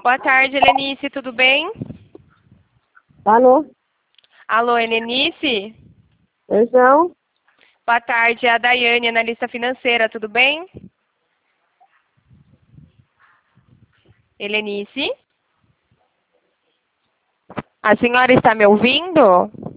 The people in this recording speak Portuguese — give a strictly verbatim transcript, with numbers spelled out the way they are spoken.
Boa tarde, Helenice, tudo bem? Alô? Alô, Helenice? Então, Boa tarde, é a Daiane, analista financeira, tudo bem? Helenice? A senhora está me ouvindo?